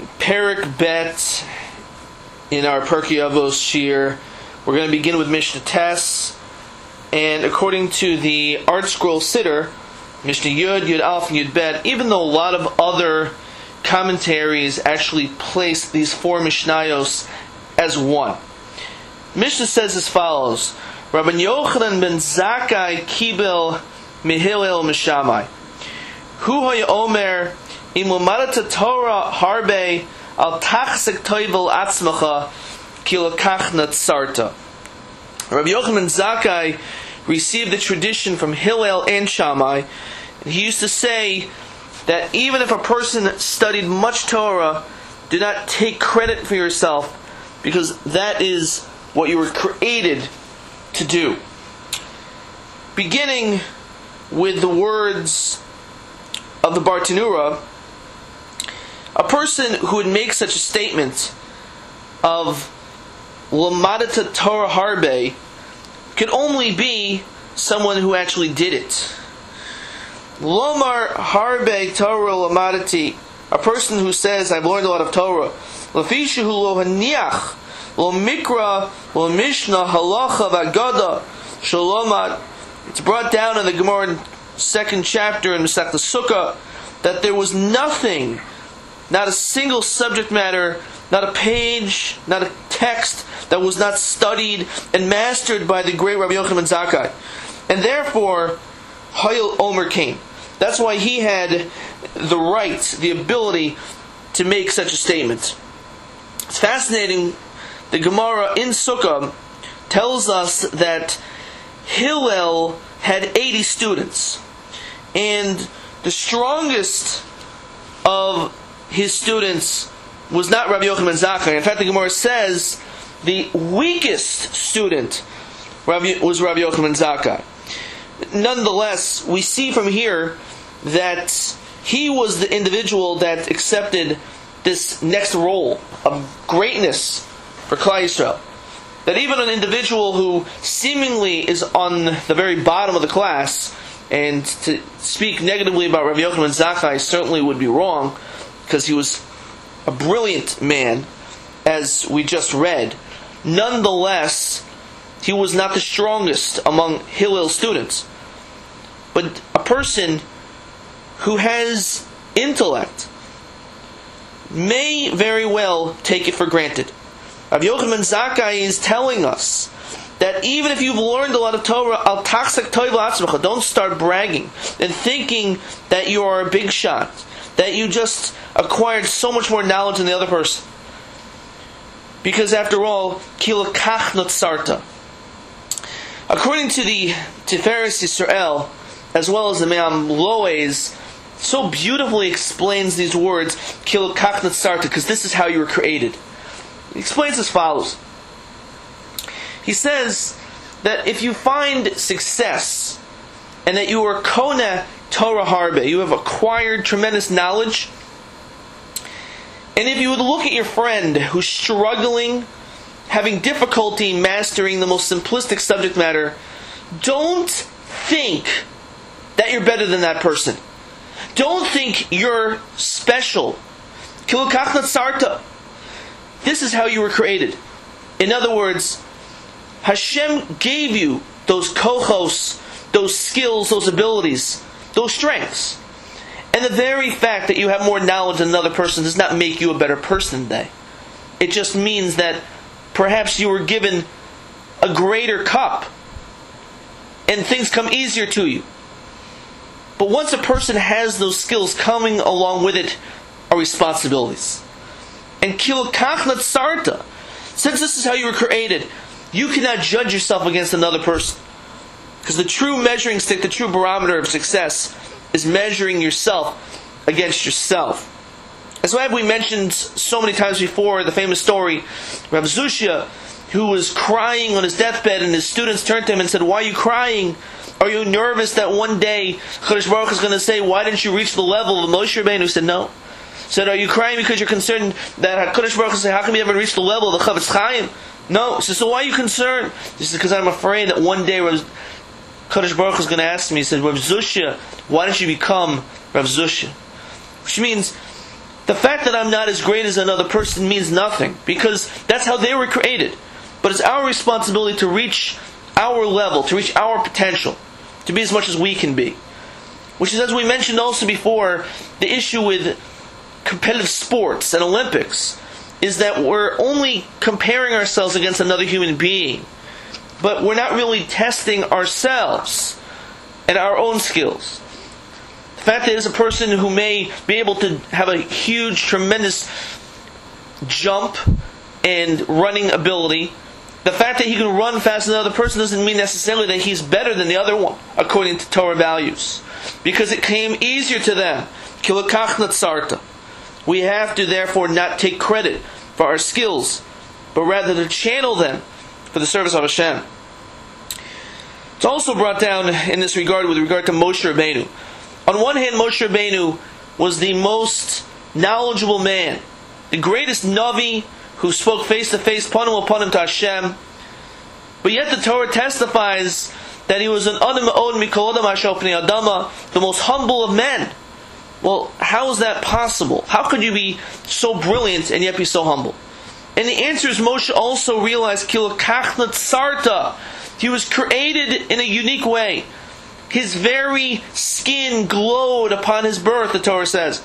Perek Bet in our Pirkei Avos Shir. We're going to begin with Mishnah Tes, and according to the Art Scroll Siddur, Mishnah Yud, Yud Aleph, and Yud Bet, even though a lot of other commentaries actually place these four Mishnayos as one. Mishnah says as follows: Rabban Yochanan ben Zakkai kibel mihillel mishamai. Hu hoy omer im umadat Torah harbe al tachsek toivel atzmacha ki lokach natsarta. Rabbi Yochanan ben Zakkai received the tradition from Hillel and Shammai, and he used to say that even if a person studied much Torah, do not take credit for yourself, because that is what you were created to do. Beginning with the words of the Bartanura, a person who would make such a statement of Lamadata Torah Harbe could only be someone who actually did it. Lomar Harbe Torah Lamadati, a person who says, I've learned a lot of Torah. Lafishahu lo haniach, lo mikra, lo mishnah, halacha, v'agada, shalomad. It's brought down in the Gemara second chapter in Masechta Sukkah that there was nothing, not a single subject matter, not a page, not a text that was not studied and mastered by the great Rabbi Yochanan ben Zakkai. And therefore, Hayil Omer came. That's why he had the right, the ability to make such a statement. It's fascinating. The Gemara in Sukkah tells us that Hillel had 80 students, and the strongest of his students was not Rabbi Yochanan ben Zakkai. In fact, the Gemara says the weakest student was Rabbi Yochanan ben Zakkai. Nonetheless, we see from here that he was the individual that accepted this next role of greatness for Klal Yisrael. That even an individual who seemingly is on the very bottom of the class, and to speak negatively about Rabbi Yochanan ben Zakkai certainly would be wrong, because he was a brilliant man, as we just read. Nonetheless, he was not the strongest among Hillel's students. But a person who has intellect may very well take it for granted. Rabbi Yochanan ben Zakkai is telling us that even if you've learned a lot of Torah, al tachsek toiv la'atzmecha, don't start bragging and thinking that you are a big shot, that you just acquired so much more knowledge than the other person. Because after all, ki lokach natsarta. According to the Tiferes Yisrael, as well as the Me'am Loes, so beautifully explains these words, ki lokach natsarta, because this is how you were created. He explains as follows. He says that if you find success, and that you are kona Torah harbe, you have acquired tremendous knowledge, and if you would look at your friend who's struggling, having difficulty mastering the most simplistic subject matter, don't think that you're better than that person. Don't think you're special. Ki lokach natsarta. This is how you were created. In other words, Hashem gave you those kochos, those skills, those abilities, those strengths. And the very fact that you have more knowledge than another person does not make you a better person than they. It just means that perhaps you were given a greater cup and things come easier to you. But once a person has those skills, coming along with it are responsibilities. And ki lokach natsarta, since this is how you were created, you cannot judge yourself against another person. Because the true measuring stick, the true barometer of success, is measuring yourself against yourself. As why have we mentioned so many times before the famous story, Rav Zushia, who was crying on his deathbed, and his students turned to him and said, "Why are you crying? Are you nervous that one day Chodesh Baruch Hu is going to say, why didn't you reach the level of Moshe Rabbeinu?" He said, "No." Said, "Are you crying because you're concerned that HaKadosh Baruch Hu say, how come you haven't reached the level of the Chavetz Chaim?" "No." He said, "So why are you concerned?" He said, "Because I'm afraid that one day Kadosh Baruch Hu is going to ask me." He said, "Rav Zushia, why didn't you become Rav Zushia?" Which means The fact that I'm not as great as another person means nothing, because that's how they were created. But it's our responsibility to reach our level, to reach our potential, to be as much as we can be. Which is, as we mentioned also before, the issue with competitive sports and Olympics, is that we're only comparing ourselves against another human being, but we're not really testing ourselves and our own skills. The fact that there's a person who may be able to have a huge, tremendous jump and running ability, the fact that he can run faster than another person doesn't mean necessarily that he's better than the other one, according to Torah values. Because it came easier to them. Kilakach natsarta. We have to therefore not take credit for our skills, but rather to channel them for the service of Hashem. It's also brought down in this regard with regard to Moshe Rabbeinu. On one hand, Moshe Rabbeinu was the most knowledgeable man, the greatest Navi who spoke face to face, panim to Hashem. But yet the Torah testifies that he was an Adam Me'od Mikol Adam Asher Pnei Adama, the most humble of men. Well, how is that possible? How could you be so brilliant and yet be so humble? And the answer is Moshe also realized Kilakach Natsarta. He was created in a unique way. His very skin glowed upon his birth, the Torah says.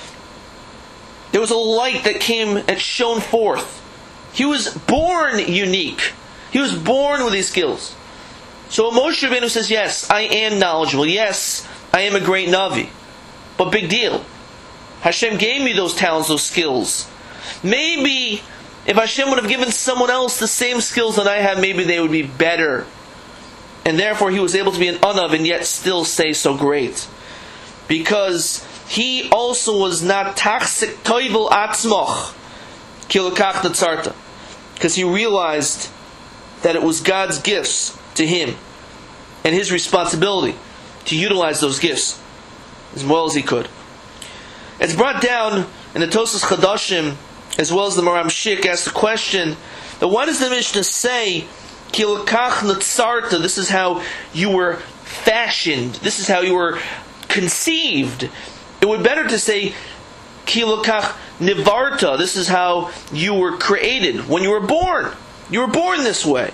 There was a light that came and shone forth. He was born unique. He was born with these skills. So Moshe Rabbeinu says, yes, I am knowledgeable. Yes, I am a great Navi. But big deal. Hashem gave me those talents, those skills. Maybe if Hashem would have given someone else the same skills that I have, maybe they would be better. And therefore he was able to be an Anav and yet still say so great. Because he also was not Tachsik Toivel Atzmoch Kilakach Natsarta. Because he realized that it was God's gifts to him and his responsibility to utilize those gifts as well as he could. It's brought down in the Tosas Chadashim, as well as the Maram Shik, asked the question that why does the Mishnah say Kilakach Natsarta? This is how you were fashioned. This is how you were conceived. It would be better to say Kilakach Nivarta. This is how you were created when you were born. You were born this way.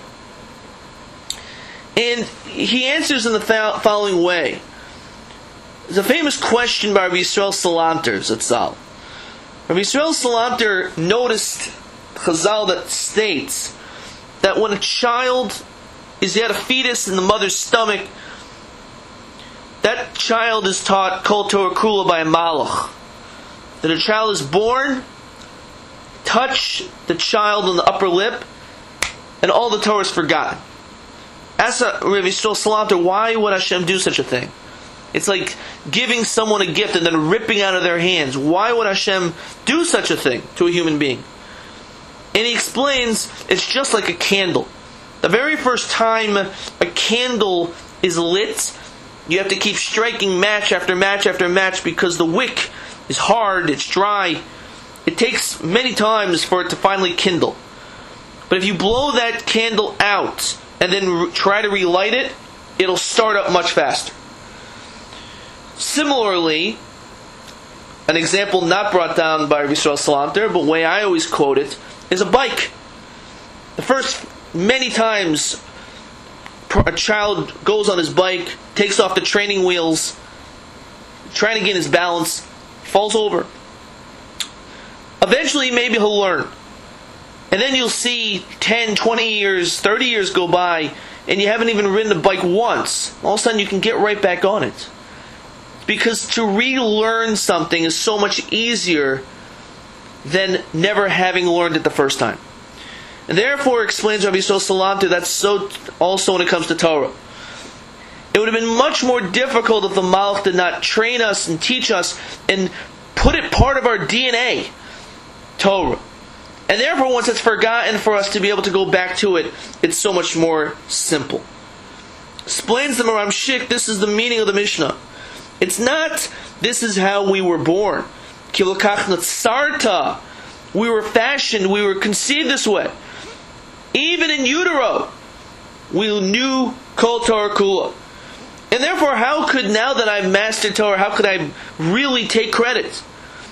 And he answers in the following way. There's a famous question by Rabbi Yisrael Salanter, Zatzal. Rabbi Yisrael Salanter noticed Chazal that states that when a child is yet a fetus in the mother's stomach, that child is taught Kol Torah Kula by a Malach. That a child is born, touch the child on the upper lip, and all the Torah is forgotten. Ask Rabbi Yisrael Salanter, why would Hashem do such a thing? It's like giving someone a gift and then ripping out of their hands. Why would Hashem do such a thing to a human being? And he explains, it's just like a candle. The very first time a candle is lit, you have to keep striking match after match after match because the wick is hard, it's dry. It takes many times for it to finally kindle. But if you blow that candle out and then try to relight it, it'll start up much faster. Similarly, an example not brought down by Rabbi Yisrael Salanter, but the way I always quote it, is a bike. The first many times a child goes on his bike, takes off the training wheels, trying to get his balance, falls over. Eventually maybe he'll learn. And then you'll see 10, 20 years, 30 years go by, and you haven't even ridden the bike once. All of a sudden you can get right back on it. Because to relearn something is so much easier than never having learned it the first time. And therefore, explains Rabbi Yisrael Salanter, that's so also when it comes to Torah. It would have been much more difficult if the Malach did not train us and teach us and put it part of our DNA, Torah. And therefore, once it's forgotten, for us to be able to go back to it, it's so much more simple. Explains the Maram Shik, this is the meaning of the Mishnah. It's not, this is how we were born. Kilakach Natsarta. We were fashioned, we were conceived this way. Even in utero, we knew Kol Torah Kula. And therefore, how could, now that I've mastered Torah, how could I really take credit?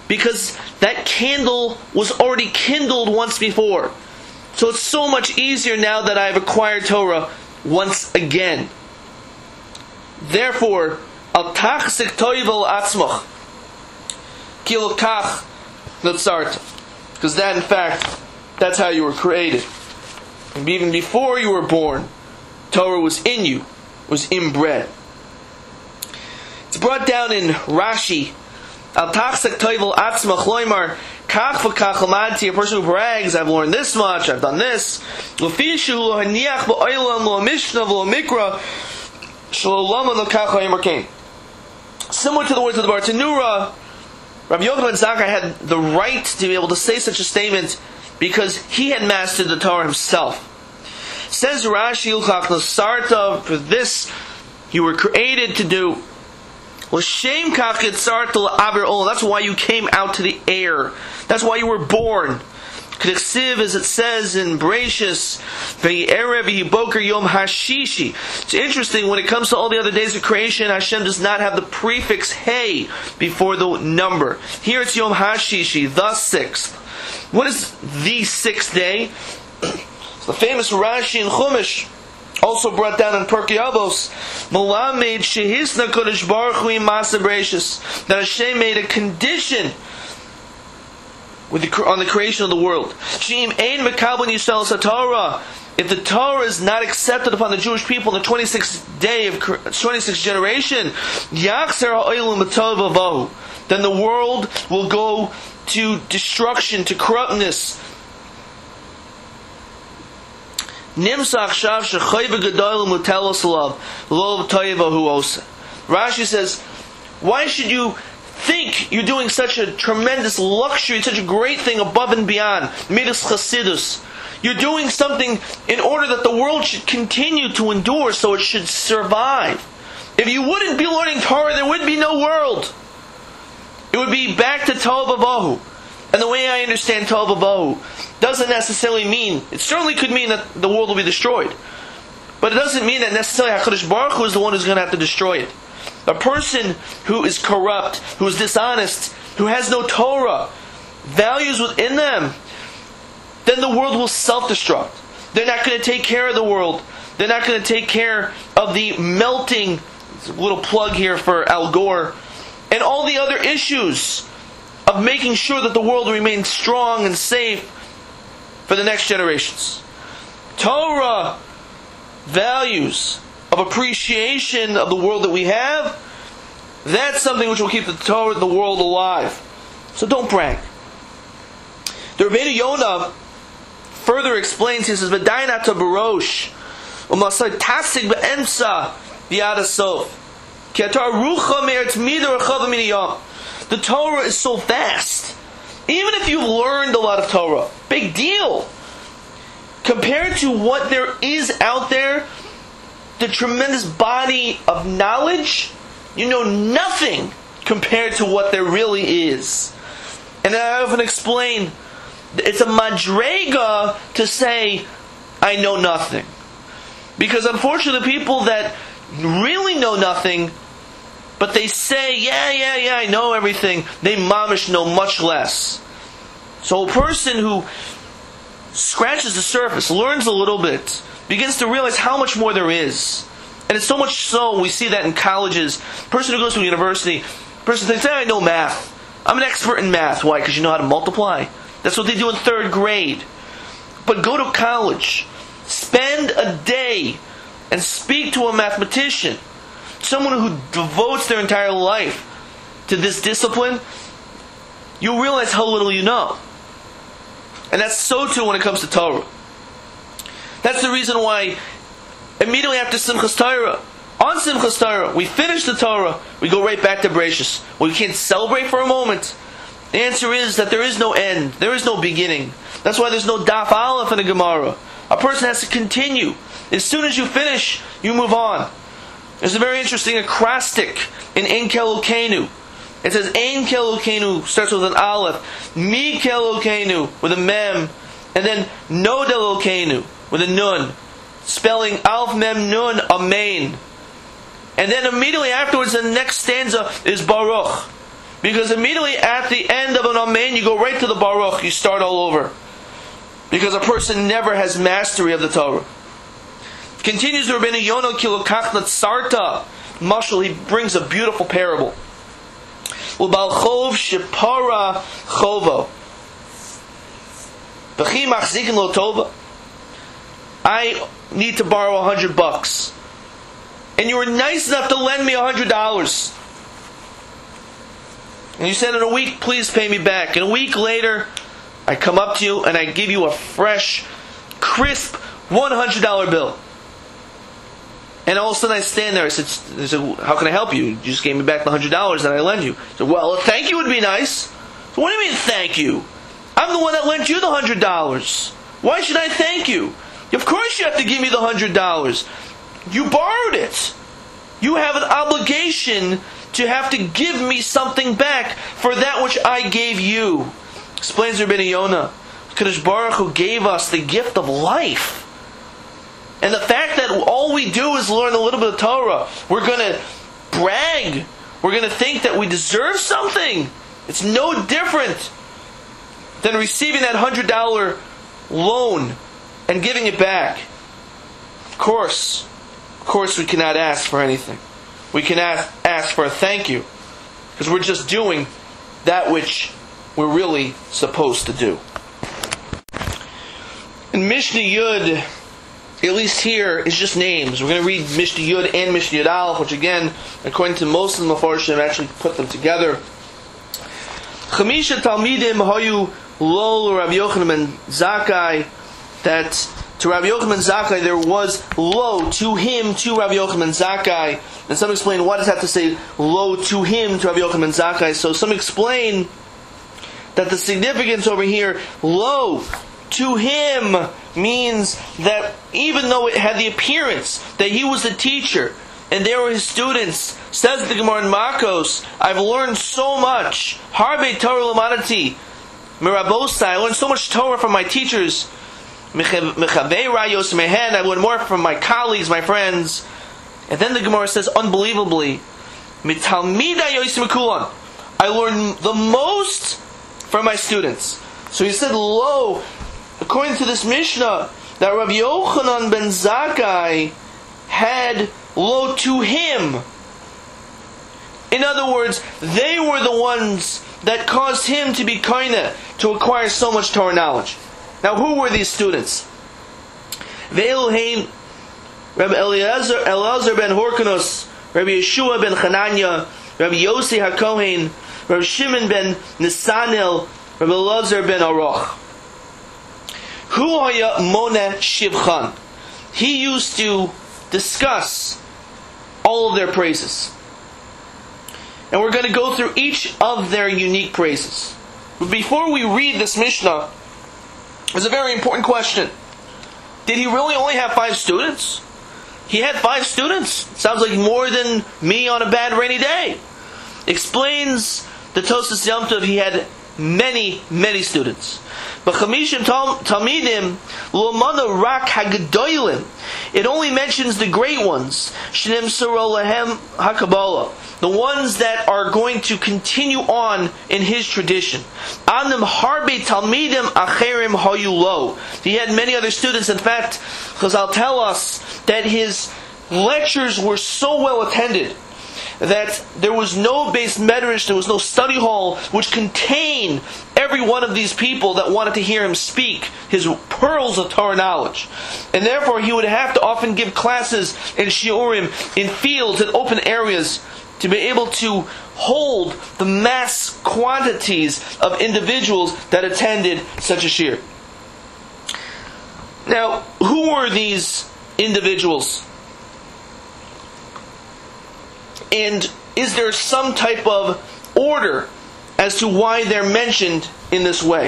because that candle was already kindled once before. So it's so much easier now that I've acquired Torah once again. Therefore, al tachzik toivel atzmach kilokach letzart, because that, in fact, that's how you were created. And even before you were born, Torah was in you, was inbred. It's brought down in Rashi. Al tachzik toivel atzmach loymar kach v'kach lamadti. A person who brags, I've learned this much, I've done this. L'fishu lo haniach ba'olam lo mishnah lo mikra shlo lama lo kach ha'yamar kain. Similar to the words of the Bartanura, Rabbi Yochanan Zakkai had the right to be able to say such a statement because he had mastered the Torah himself. Says Rashi, Sarta, for this you were created to do. That's why you came out to the air. That's why you were born. As it says in Bereshis, it's interesting, when it comes to all the other days of creation, Hashem does not have the prefix Hey before the number. Here it's Yom HaShishi, the sixth. What is the sixth day? The famous Rashi in Chumash, also brought down in Pirkei Avos, Malamed Shehisna Kodesh Baruch Hu Masa Bereshis, that Hashem made a condition on the creation of the world. If the Torah is not accepted upon the Jewish people in the 26th day of 26th generation, then the world will go to destruction, to corruptness. Rashi says, why should you think you're doing such a tremendous luxury, such a great thing above and beyond? Midas Chasidus. You're doing something in order that the world should continue to endure, so it should survive. If you wouldn't be learning Torah, there would be no world. It would be back to Tohu Vavohu. And the way I understand Tohu Vavohu doesn't necessarily mean, it certainly could mean that the world will be destroyed. But it doesn't mean that necessarily HaKadosh Baruch Hu is the one who's going to have to destroy it. A person who is corrupt, who is dishonest, who has no Torah, values within them, then the world will self-destruct. They're not going to take care of the world. They're not going to take care of the melting, a little plug here for Al Gore, and all the other issues of making sure that the world remains strong and safe for the next generations. Torah values of appreciation of the world that we have, that's something which will keep the Torah and the world alive. So don't brag. The Rabbeinu Yonah further explains, he says, V'dayin ata barosh, u'masay tasig be'emsa v'yad hasof. Ki atar rucha me'eretz mida rechava min hayam. The Torah is so vast. Even if you've learned a lot of Torah, big deal. Compared to what there is out there, the tremendous body of knowledge, you know nothing compared to what there really is. And I often explain, it's a madrega to say, I know nothing. Because unfortunately, the people that really know nothing, but they say, yeah, I know everything, they mamish know much less. So a person who scratches the surface, learns a little bit, begins to realize how much more there is. And it's so much so, we see that in colleges. A person who goes to a university, person thinks, I know math. I'm an expert in math. Why? Because you know how to multiply. That's what they do in 3rd grade. But go to college. Spend a day and speak to a mathematician. Someone who devotes their entire life to this discipline. You'll realize how little you know. And that's so too when it comes to Torah. That's the reason why immediately after Simchas Torah, on Simchas Torah, we finish the Torah, we go right back to Bereshis. Well, you can't celebrate for a moment. The answer is that there is no end. There is no beginning. That's why there's no Daf Aleph in the Gemara. A person has to continue. As soon as you finish, you move on. There's a very interesting acrostic in Ein Kelokenu. It says Ein Kelokenu, starts with an Aleph, Mi Kelokenu with a Mem, and then No Delokenu with a Nun, spelling Alf Mem Nun Amen. And then immediately afterwards, the next stanza is Baruch. Because immediately at the end of an Amen, you go right to the Baruch. You start all over. Because a person never has mastery of the Torah. Continues Rabbeinu Yonah Kilokachnat Sarta. Mashal, he brings a beautiful parable. Ubal Chov Shepara Chovo. B'chi Machzikin Lo Tova. I need to borrow $100. And you were nice enough to lend me $100. And you said in a week, please pay me back. And a week later, I come up to you and I give you a fresh, crisp $100 bill. And all of a sudden I stand there. I said, how can I help you? You just gave me back the $100 that I lend you. I said, well, a thank you would be nice. So what do you mean thank you? I'm the one that lent you the $100. Why should I thank you? Of course you have to give me the $100. You borrowed it. You have an obligation to have to give me something back for that which I gave you. Explains Rabbeinu Yonah. Kadosh Baruch Hu gave us the gift of life. And the fact that all we do is learn a little bit of Torah, we're going to brag. We're going to think that we deserve something. It's no different than receiving that $100 loan and giving it back. Of course we cannot ask for anything. We cannot ask for a thank you, because we're just doing that which we're really supposed to do. In Mishnah Yud, at least here, is just names. We're going to read Mishnah Yud and Mishnah Yud Aleph, which again, according to most of the Mefarshim, actually put them together. Chamisha Talmidim Hayu Lo Rav Yochanan ben Zakkai, that to Rav Yochanan ben Zakkai there was lo to him to Rav Yochanan ben Zakkai. And some explain what does that have to say lo to him to Rav Yochanan ben Zakkai. So some explain that the significance over here, lo to him, means that even though it had the appearance that he was the teacher and they were his students, says the Gemara in Makos, I've learned so much. Harbe Torah Lamadati Mirabosai, I learned so much Torah from my teachers. Mechavei Rayos Mehen, I learned more from my colleagues, my friends. And then the Gemara says, unbelievably, Mitalmida Yosim Kulon, I learned the most from my students. So he said, lo, according to this Mishnah, that Rav Yochanan ben Zakkai had lo to him. In other words, they were the ones that caused him to be kaineh, to acquire so much Torah knowledge. Now, who were these students? Ve'eluhein, Rabbi Elazar ben Horkanos, Rabbi Yeshua ben Chananya, Rabbi Yossi HaKohen, Rabbi Shimon ben Nisanel, Rabbi Elazar ben Aroch. Hu haya moneh shivchan. He used to discuss all of their praises. And we're going to go through each of their unique praises. But before we read this Mishnah, there's a very important question. Did he really only have 5 students? He had 5 students. Sounds like more than me on a bad rainy day. Explains the Tosas Yom Tov, he had many, many students. But Chamishim Talmidim Lomana Rak Hagdoilim. It only mentions the great ones. Shnim Sarolahem Hakabala. The ones that are going to continue on in his tradition. Anim Harbe Talmidim Acherim Hayulo. He had many other students. In fact, Chazal tell us that his lectures were so well attended that there was no base medrash, there was no study hall which contained every one of these people that wanted to hear him speak his pearls of Torah knowledge. And therefore he would have to often give classes in shiurim, in fields, in open areas, to be able to hold the mass quantities of individuals that attended such a shiur. Now, who were these individuals? And is there some type of order as to why they're mentioned in this way?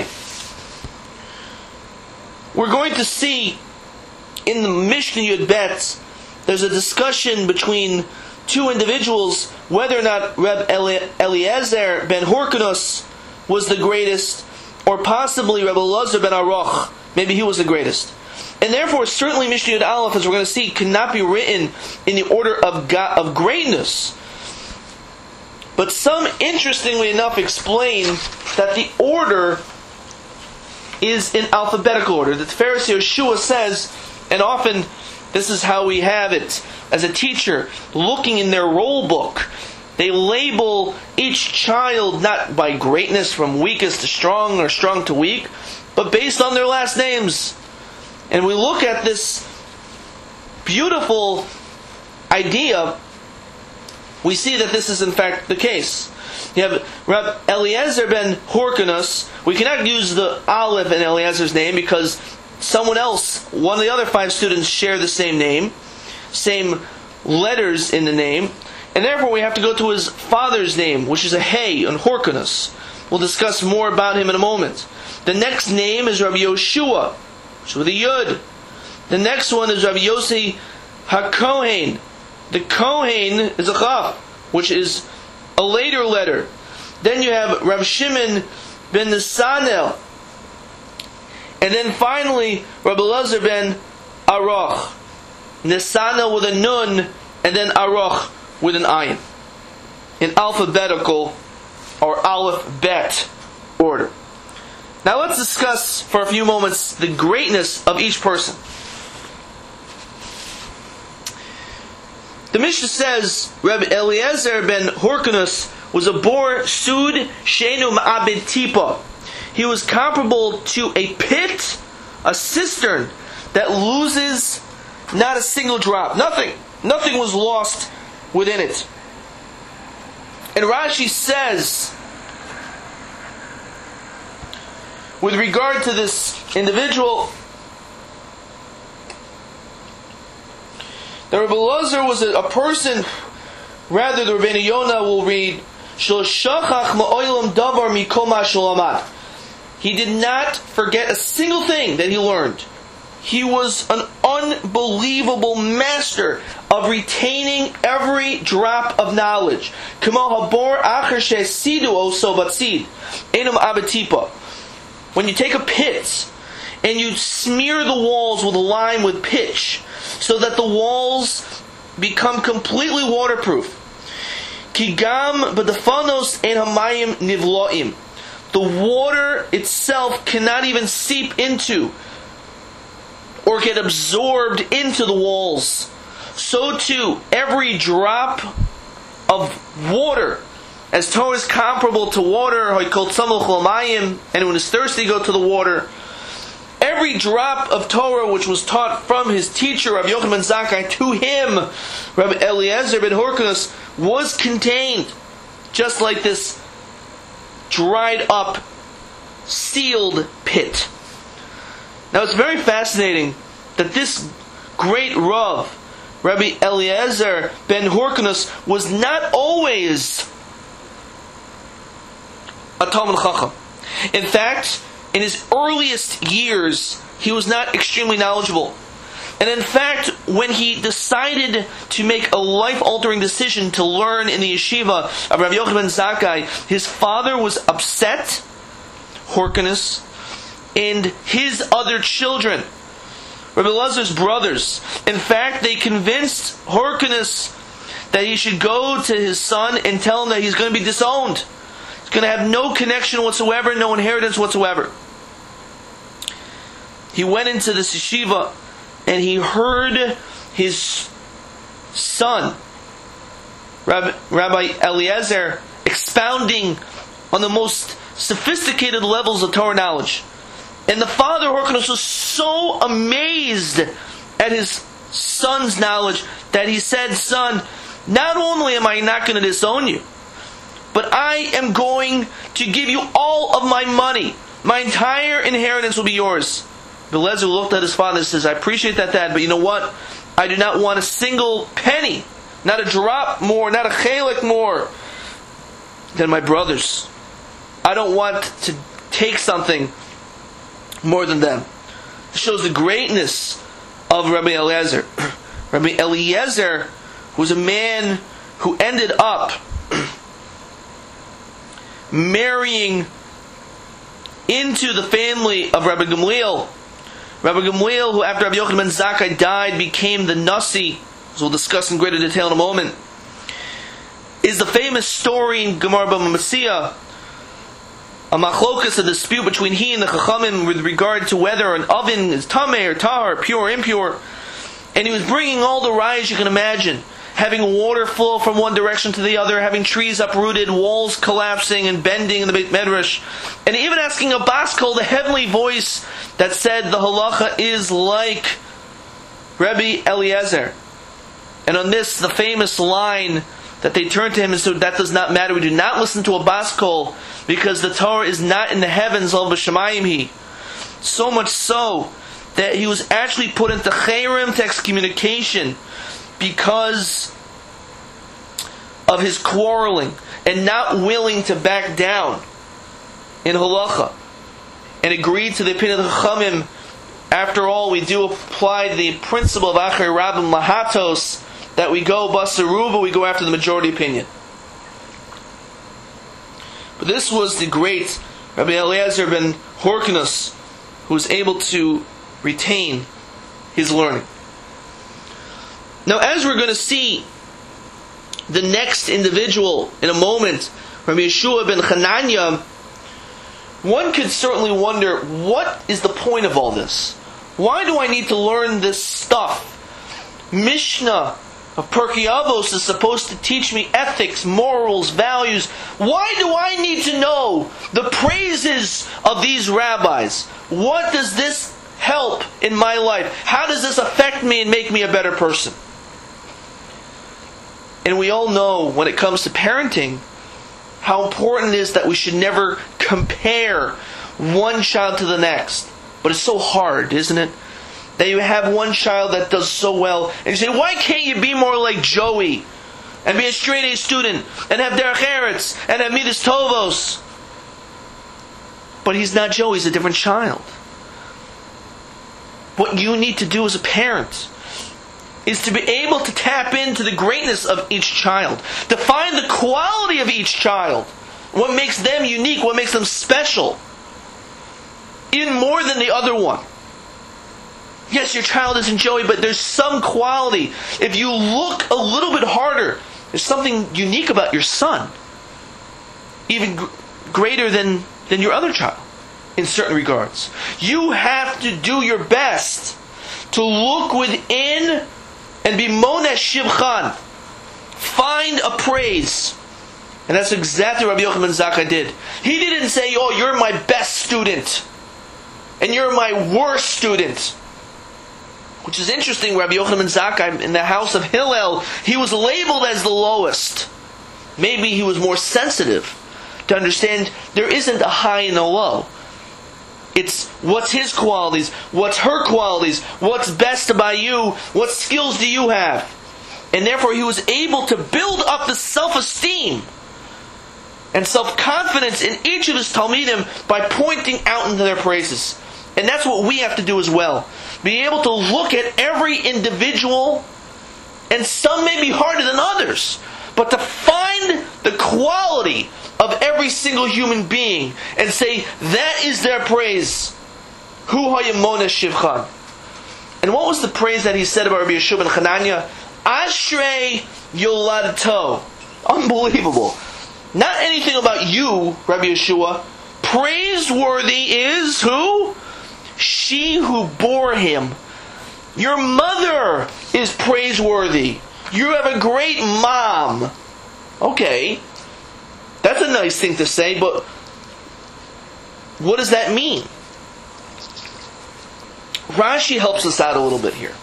We're going to see in the Mishnah Yud Bet, there's a discussion between 2 individuals whether or not Reb Eliezer ben Horkanos was the greatest, or possibly Reb Elazar ben Aroch, maybe he was the greatest. And therefore, certainly Mishnah Yud Aleph, as we're going to see, cannot be written in the order of greatness. But some, interestingly enough, explain that the order is in alphabetical order. The Tiferes Yehoshua says, and often this is how we have it as a teacher, looking in their roll book, they label each child not by greatness from weakest to strong or strong to weak, but based on their last names. And we look at this beautiful idea, we see that this is in fact the case. You have Rab Eliezer ben Horkanus. We cannot use the Aleph in Eliezer's name because someone else, one of the other 5 students, share the same name, same letters in the name, and therefore we have to go to his father's name, which is a Hey, and Horkanus. We'll discuss more about him in a moment. The next name is Rabbi Yoshua, which is with a Yud. The next one is Rabbi Yossi HaKohen. The Kohen is a Chaf, which is a later letter. Then you have Rav Shimon ben Nesanel. And then finally, Rabbi Elazar ben Aroch. Nesanel with a Nun, and then Aroch with an Ayin. In alphabetical, or Aleph Bet order. Now let's discuss for a few moments the greatness of each person. The Mishnah says, Rabbi Eliezer ben Horkanus was a bor sud shenu ma'abed tipa. He was comparable to a pit, a cistern, that loses not a single drop. Nothing was lost within it. And Rashi says, with regard to this individual, that Rabbi Elazar was a person, rather the Rabbeinu Yonah will read, Shel shachach ma'olam davar mikol ma shel amad. He did not forget a single thing that he learned. He was an unbelievable master of retaining every drop of knowledge. When you take a pit and you smear the walls with lime with pitch so that the walls become completely waterproof. Kigam b'defanos ein hamayim nivloim. The water itself cannot even seep into or get absorbed into the walls. So too, every drop of water, as Torah is comparable to water, anyone who's thirsty go to the water. Every drop of Torah which was taught from his teacher, Rabbi Yochanan ben Zakkai, to him, Rabbi Eliezer ben Horkanus, was contained, just like this dried up, sealed pit. Now it's very fascinating that this great Rav, Rabbi Eliezer ben Horkanus, was not always a Talmid Chacham. In fact, in his earliest years, he was not extremely knowledgeable. And in fact, when he decided to make a life-altering decision to learn in the yeshiva of Rabbi Yochanan ben Zakkai, his father was upset, Horkanus, and his other children, Rabbi Elazar's brothers. In fact, they convinced Horkanus that he should go to his son and tell him that he's going to be disowned. He's going to have no connection whatsoever, no inheritance whatsoever. He went into this yeshiva and he heard his son, Rabbi Eliezer, expounding on the most sophisticated levels of Torah knowledge. And the father, Horkanus, was so amazed at his son's knowledge that he said, "Son, not only am I not going to disown you, but I am going to give you all of my money. My entire inheritance will be yours." Eliezer looked at his father and says, "I appreciate that, Dad, but you know what? I do not want a single penny, not a drop more, not a chelik more than my brothers. I don't want to take something more than them." It shows the greatness of Rabbi Eliezer. Rabbi Eliezer was a man who ended up marrying into the family of Rabbi Gamliel. Rabbi Gamliel, who after Rabbi Yochanan ben Zakkai died, became the Nasi, as we'll discuss in greater detail in a moment. is the famous story in Gemara Bava Metzia, a machlokas, a dispute between he and the Chachamim with regard to whether an oven is tameh or tahar, pure or impure. And he was bringing all the rayas you can imagine, having water flow from one direction to the other, having trees uprooted, walls collapsing and bending in the Beit Medrash, and even asking a bas kol, the heavenly voice that said the halacha is like Rebbe Eliezer. And on this, the famous line that they turned to him and said, that does not matter. We do not listen to a bas kol because the Torah is not in the heavens, al b'shamayim he. So much so that he was actually put into cherem, to excommunication, because of his quarreling and not willing to back down in halacha and agreed to the opinion of the Chachamim. After all, we do apply the principle of Acher Rabbim Lahatos, that we go Basaruba, we go after the majority opinion. But this was the great Rabbi Eliezer ben Horkanus, who was able to retain his learning. Now, as we're going to see the next individual in a moment, Rabbi Yeshua ben Chananya, one could certainly wonder, what is the point of all this? Why do I need to learn this stuff? Mishnah of Pirkei Avos is supposed to teach me ethics, morals, values. Why do I need to know the praises of these rabbis? What does this help in my life? How does this affect me and make me a better person? And we all know, when it comes to parenting, how important it is that we should never compare one child to the next. But it's so hard, isn't it? That you have one child that does so well, and you say, why can't you be more like Joey, and be a straight A student, and have derech eretz, and have midas tovos? But he's not Joey, he's a different child. What you need to do as a parent is to be able to tap into the greatness of each child, to find the quality of each child, what makes them unique, what makes them special, even more than the other one. Yes, your child isn't Joey, but there's some quality. If you look a little bit harder, there's something unique about your son, even greater than your other child, in certain regards. You have to do your best to look within and be monesh shivchan. Find a praise. And that's exactly what Rabbi Yochanan ben Zakkai did. He didn't say, oh, you're my best student, and you're my worst student. Which is interesting, Rabbi Yochanan ben Zakkai, in the house of Hillel, he was labeled as the lowest. Maybe he was more sensitive to understand there isn't a high and a low. It's what's his qualities, what's her qualities, what's best about you, what skills do you have. And therefore he was able to build up the self-esteem and self-confidence in each of his Talmidim by pointing out into their praises. And that's what we have to do as well. Be able to look at every individual, and some may be harder than others, but to find the quality of every single human being and say, that is their praise. Hu hayamona shivchan. And what was the praise that he said about Rabbi Yeshua ben Chananya? Ashrei yoladato. Unbelievable. Not anything about you, Rabbi Yeshua. Praiseworthy is who? She who bore him. Your mother is praiseworthy. You have a great mom. Okay, that's a nice thing to say, but what does that mean? Rashi helps us out a little bit here.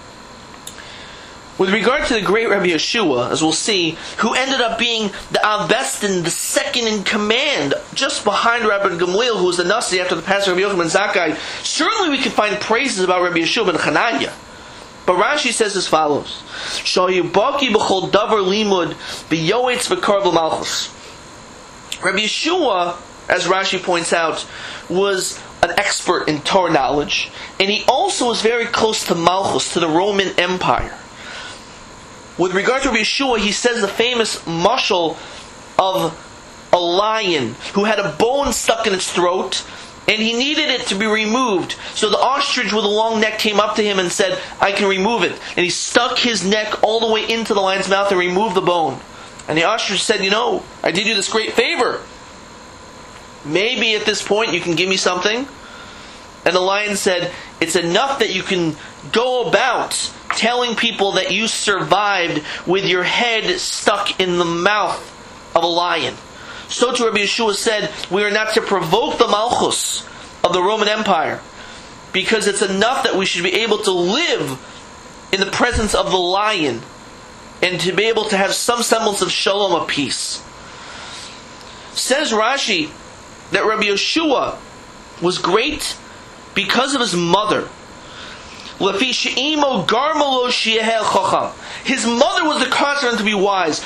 With regard to the great Rabbi Yeshua, as we'll see, who ended up being the Avestin, the second in command, just behind Rabbi Gamliel, who was the Nasi after the passing of Rabbi Yochanan ben Zakkai, certainly we can find praises about Rabbi Yeshua ben Chananya. But Rashi says as follows: Shayubaki b'chol davar limud b'yoetz v'kar v'malchus. Rabbi Yeshua, as Rashi points out, was an expert in Torah knowledge, and he also was very close to Malchus, to the Roman Empire. With regard to Rabbi Yeshua, he says the famous mashal of a lion who had a bone stuck in its throat, and he needed it to be removed. So the ostrich with a long neck came up to him and said, I can remove it. And he stuck his neck all the way into the lion's mouth and removed the bone. And the ostrich said, I did you this great favor. Maybe at this point you can give me something. And the lion said, it's enough that you can go about telling people that you survived with your head stuck in the mouth of a lion. So too Rabbi Yeshua said, we are not to provoke the Malchus of the Roman Empire, because it's enough that we should be able to live in the presence of the lion and to be able to have some semblance of shalom, of peace. Says Rashi that Rabbi Yeshua was great because of his mother. His mother was the cause for him to be wise.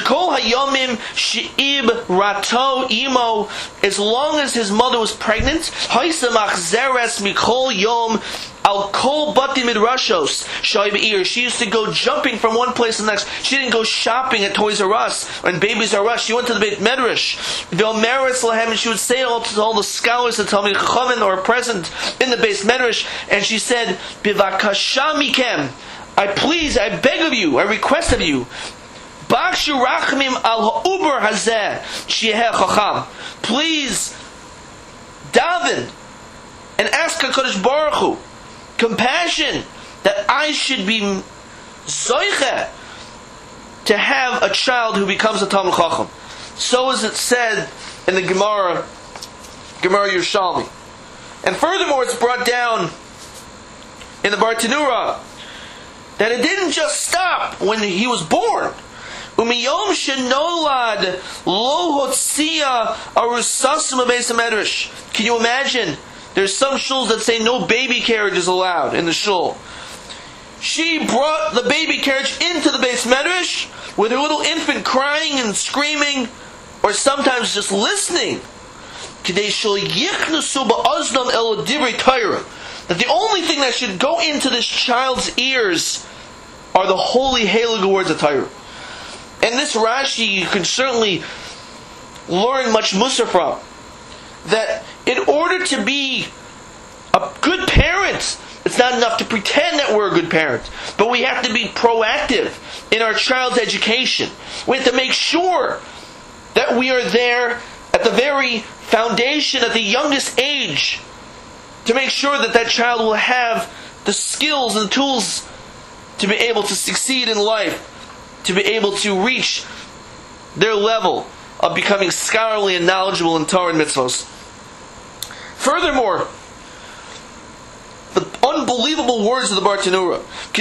As long as his mother was pregnant, she used to go jumping from one place to the next. She didn't go shopping at Toys R Us and Babies R Us. She went to the Beit Medrash, and she would say to all the scholars that Talmid Chachamim or present in the Beit Medrash, and she said, "Bivakasha mikem, I beg of you, I request of you, Bakshu rachmim al ha'uber hazeh sheyeh chacham. Please daven and ask HaKadosh Baruch Hu compassion that I should be zoiche to have a child who becomes a Talmid Chacham." So is it said in the Gemara Yerushalmi. And furthermore, it's brought down in the Bartanura that it didn't just stop when he was born. Umiyom shenolad lo hotzia arusasim beis hamedrash. Can you imagine? There's some shuls that say no baby carriage is allowed in the shul. She brought the baby carriage into the Beis Medrash with her little infant crying and screaming, or sometimes just listening. That the only thing that should go into this child's ears are the holy, heilige words of Torah. And this Rashi you can certainly learn much Musar from. That in order to be a good parent, it's not enough to pretend that we're a good parent, but we have to be proactive in our child's education. We have to make sure that we are there at the very foundation, at the youngest age, to make sure that that child will have the skills and tools to be able to succeed in life, to be able to reach their level of becoming scholarly and knowledgeable in Torah and mitzvos. Furthermore, the unbelievable words of the Bartanura,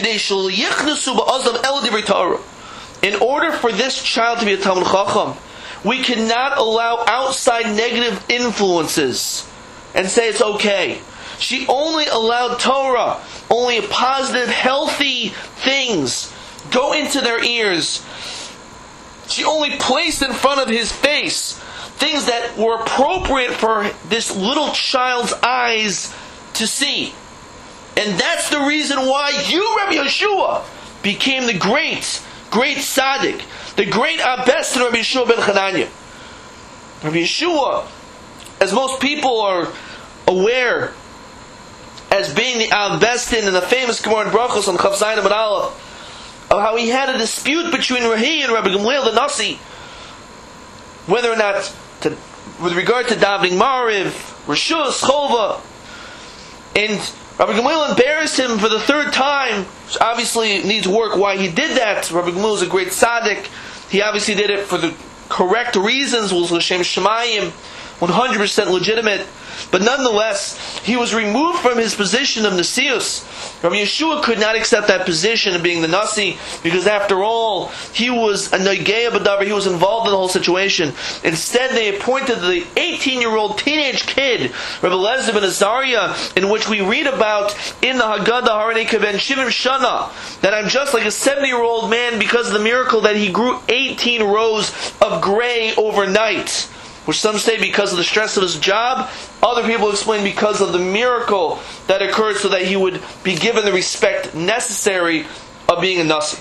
in order for this child to be a Talmid Chacham, we cannot allow outside negative influences and say it's okay. She only allowed Torah, only positive, healthy things go into their ears. She only placed in front of his face things that were appropriate for this little child's eyes to see. And that's the reason why you, Rabbi Yeshua, became the great tzaddik, the great Abbestin Rabbi Yeshua ben Chananya. Rabbi Yeshua, as most people are aware, as being the Abbestin in the famous Gemara in Brachos on Chav Zayin Amud Aleph, of how he had a dispute between Rahi and Rabbi Gamliel the Nasi, whether or not, with regard to davening Mariv, Rishus, Chova, and Rabbi Gamliel embarrassed him for the third time, which obviously needs work why he did that. Rabbi Gamliel is a great tzaddik. He obviously did it for the correct reasons, was L'Shem Shemayim, 100% legitimate. But nonetheless, he was removed from his position of Nasius. Rabbi Yeshua could not accept that position of being the Nasi, because after all, he was a Negeya B'davar, he was involved in the whole situation. Instead, they appointed the 18-year-old teenage kid, Rabbi Eliezer ben Azariah, in which we read about in the Haggadah Haranei Keben Shivim Shana, that I'm just like a 70-year-old man because of the miracle that he grew 18 rows of gray overnight. Which some say because of the stress of his job, other people explain because of the miracle that occurred so that he would be given the respect necessary of being a Nasi.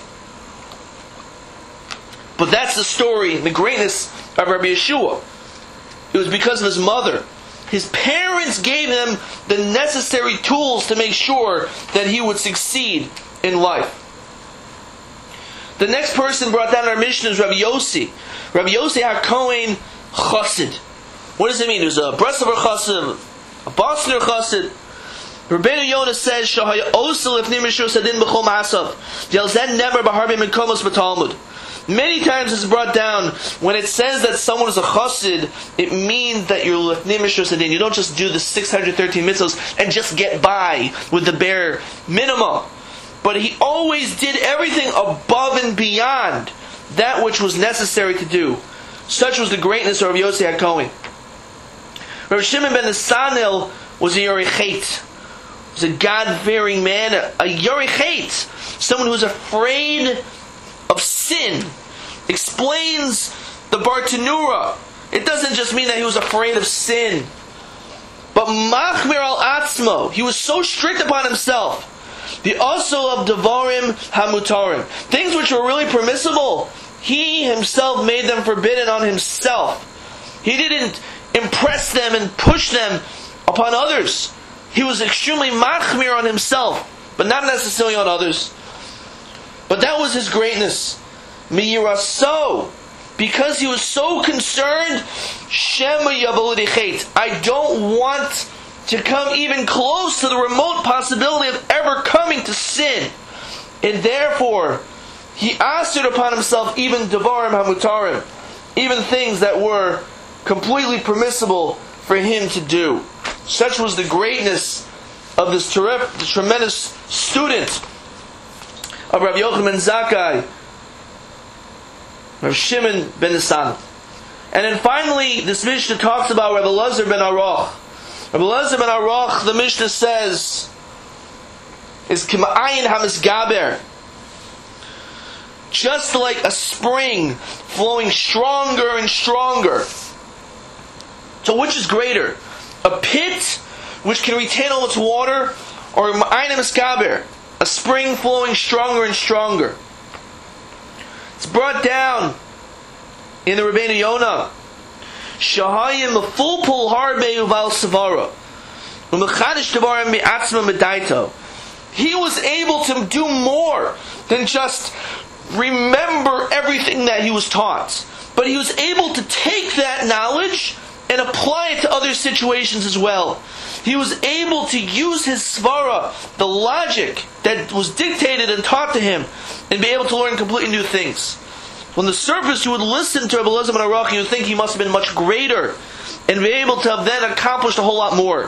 But that's the story, the greatness of Rabbi Yeshua. It was because of his mother. His parents gave him the necessary tools to make sure that he would succeed in life. The next person brought down our Mishnah is Rabbi Yossi. Rabbi Yossi HaKohen Chassid. What does it mean? There's a Breslover Chassid, a Bosner Chassid. Rabbeinu Yonah says, "Shahaya osel if nimishur sadin b'chol ma'asav." Yelzen never b'harbi minkomos b'talmud. Many times it's brought down when it says that someone is a chassid, it means that you're lifnim mishur sadin. You don't just do the 613 mitzvahs and just get by with the bare minimum. But he always did everything above and beyond that which was necessary to do. Such was the greatness of Rabbi Yossi HaKohen. Rabbi Shimon ben Nesanel was a Yorichet. He was a God-fearing man, a Yorichet, someone who was afraid of sin. Explains the Bartanura. It doesn't just mean that he was afraid of sin, but Machmir al Atzmo. He was so strict upon himself. The also of Devarim Hamutarim. Things which were really permissible, he himself made them forbidden on himself. He didn't impress them and push them upon others. He was extremely machmir on himself, but not necessarily on others. But that was his greatness. Miyiraso, because he was so concerned, Shema Yavolidichet. I don't want to come even close to the remote possibility of ever coming to sin. And therefore, he asserted upon himself even Devarim Hamutarim, even things that were completely permissible for him to do. Such was the greatness of this tremendous student of Rabbi Yochanan ben Zakkai, Rabbi Shimon ben Nesanel. And then finally, this Mishnah talks about Rabbi Elazar ben Aruch. Rabbi Elazar ben Aruch, the Mishnah says, is Kima'ayin HaMizgaber. Just like a spring flowing stronger and stronger. So which is greater? A pit which can retain all its water, or Ma'ayin HaMizgaber, a spring flowing stronger and stronger? It's brought down in the Rabbeinu Yonah. Shahayim mefulpul harbe uval savara, umechadish devarim mi'atzma medaito. He was able to do more than just remember everything that he was taught, but he was able to take that knowledge and apply it to other situations as well. He was able to use his svara, the logic that was dictated and taught to him, and be able to learn completely new things. On the surface, you would listen to Rabbi Elazar ben Aruch, you would think he must have been much greater, and be able to have then accomplished a whole lot more.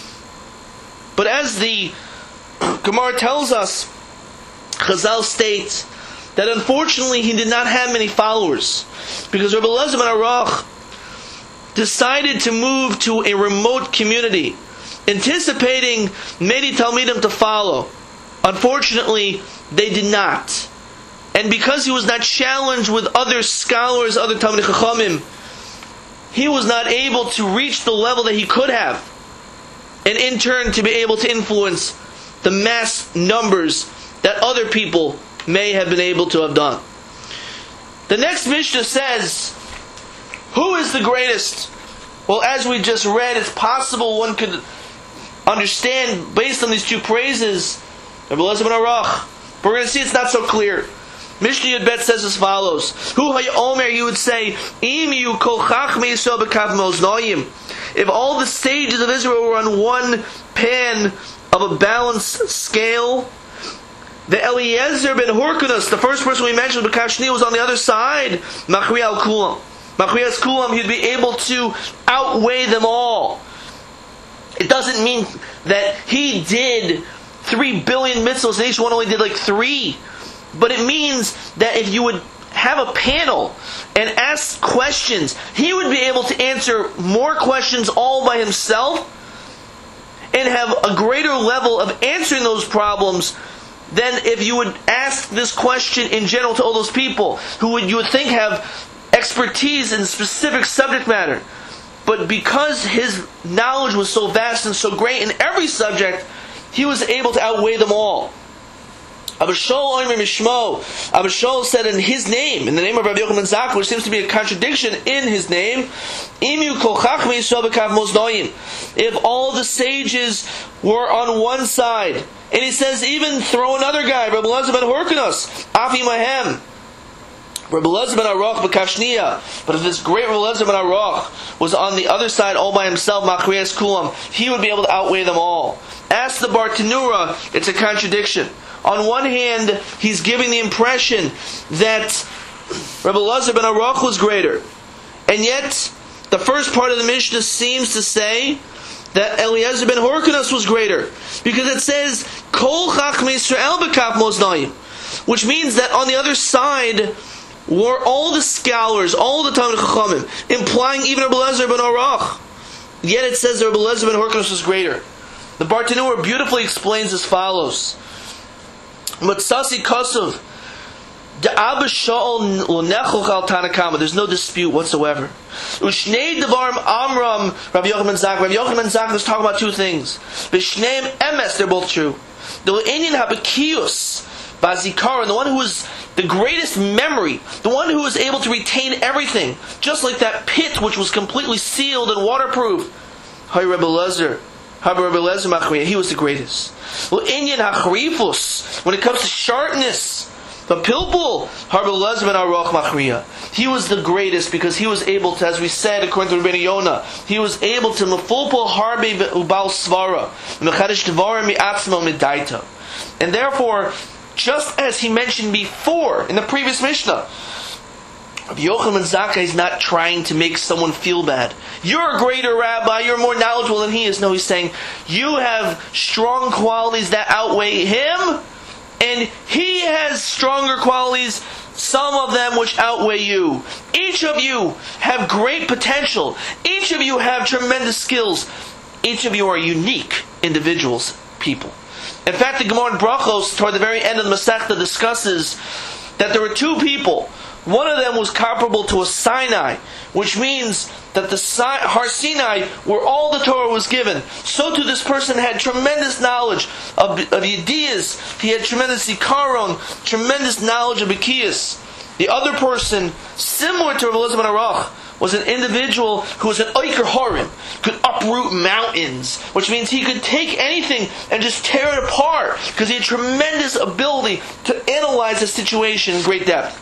But as the Gemara tells us, Chazal states that unfortunately he did not have many followers, because Rabbi Elazar ben Aruch decided to move to a remote community, anticipating many Talmidim to follow. Unfortunately, they did not. And because he was not challenged with other scholars, other Talmidei Chachamim, he was not able to reach the level that he could have, and in turn to be able to influence the mass numbers that other people may have been able to have done. The next Mishnah says, who is the greatest? Well, as we just read, it's possible one could understand based on these two praises, Rabbi Elazar ben Aruch. But we're going to see it's not so clear. Mishnah Yud Bet says as follows: Hu Hayomer, you would say, Im yu kol chachmei Yisrael b'kav moznayim. If all the sages of Israel were on one pan of a balanced scale, the Eliezer ben Horkanus, the first person we mentioned, b'kav shni, was on the other side. Machriya al kulam. Machriya kulam, he'd be able to outweigh them all. It doesn't mean that he did 3 billion mitzvahs and each one only did like 3. But it means that if you would have a panel and ask questions, he would be able to answer more questions all by himself and have a greater level of answering those problems than if you would ask this question in general to all those people who you would think have expertise in specific subject matter. But because his knowledge was so vast and so great in every subject, he was able to outweigh them all. Abba Shaul Omer Mishmo. Abba Shaul said in his name, in the name of Rabbi Yochanan ben Zakkai, which seems to be a contradiction in his name, Imu kol chachmei Yisrael b'kav mozdayim. If all the sages were on one side, and he says, even throw another guy, Rabbi Elazar ben Horkanos, Afi Mahem, Rabbi Elazar ben Aruch b'kashniya. But if this great Rabbi Elazar ben Aruch was on the other side all by himself, Machriyas Kulam, he would be able to outweigh them all. Ask the Bartanura, it's a contradiction. On one hand, he's giving the impression that Rabbi Elazar ben Aruch was greater. And yet, the first part of the Mishnah seems to say that Eliezer ben Horkanos was greater. Because it says, Kol Chachmei Yisrael b'kaf moznayim. Which means that on the other side were all the scholars, all the Talmid Chachamim, implying even Rabbi Eliezer ben Aruch. Yet it says that Rabbi Eliezer ben Horkanos was greater. The Bartanura beautifully explains as follows. Matzasi Kosov, the Abba Shaul Lonechol Chal Tanakama. There's no dispute whatsoever. Ushnei Devarim Amram Rabbi Yochanan ben Zakkai. Rabbi Yochanan ben Zakkai is talking about two things. B'shneim Emes, they're both true. The Inyan Habekius Bazikaron, the one who is the greatest memory, the one who is able to retain everything, just like that pit which was completely sealed and waterproof. Hay Rabbi Elazar. He was the greatest. When it comes to sharpness, the pilpul, he was the greatest because he was able to, as we said according to Rabbeinu Yonah, he was able to mefulpul harbe ubal svara, mechadish devarim mi'atzmo midaito. And therefore, just as he mentioned before in the previous Mishnah, Rabbi Yochanan ben Zakkai is not trying to make someone feel bad. You're a greater rabbi, you're more knowledgeable than he is. No, he's saying, you have strong qualities that outweigh him, and he has stronger qualities, some of them which outweigh you. Each of you have great potential. Each of you have tremendous skills. Each of you are unique individuals, people. In fact, the Gemara in Brachos, toward the very end of the Masechta, discusses that there were two people. One of them was comparable to a Sinai, which means that the Har Sinai, where all the Torah was given, so too this person had tremendous knowledge of Yediyas. He had tremendous Zikaron, tremendous knowledge of Bekiyas. The other person, similar to Rabbi Eliezer ben Aruch, was an individual who was an Oiker Horim, could uproot mountains, which means he could take anything and just tear it apart, because he had tremendous ability to analyze the situation in great depth.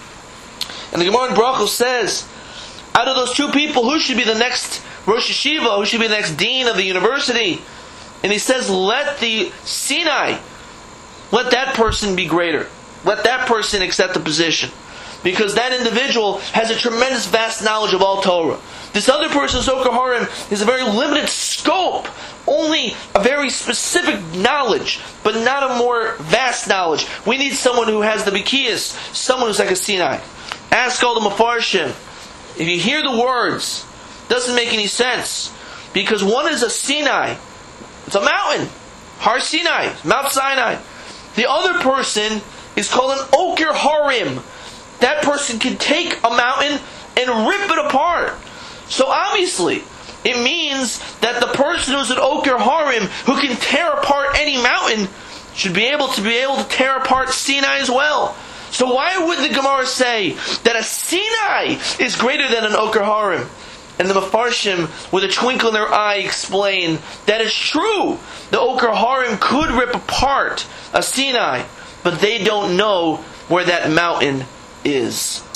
And the Gemara in Brachos says, out of those two people, who should be the next Rosh Yeshiva, who should be the next dean of the university? And he says, let the Sinai, let that person be greater. Let that person accept the position. Because that individual has a tremendous vast knowledge of all Torah. This other person, Zoker Harim, is a very limited scope. Only a very specific knowledge, but not a more vast knowledge. We need someone who has the Bekiyas, someone who's like a Sinai. Ask all the Mefarshim. If you hear the words, it doesn't make any sense. Because one is a Sinai. It's a mountain. Har Sinai. Mount Sinai. The other person is called an Oiker Harim. That person can take a mountain and rip it apart. So obviously, it means that the person who's an Oiker Harim, who can tear apart any mountain, should be able to tear apart Sinai as well. So why would the Gemara say that a Sinai is greater than an Oiker Harim? And the Mefarshim, with a twinkle in their eye, explain that it's true. The Oiker Harim could rip apart a Sinai, but they don't know where that mountain is.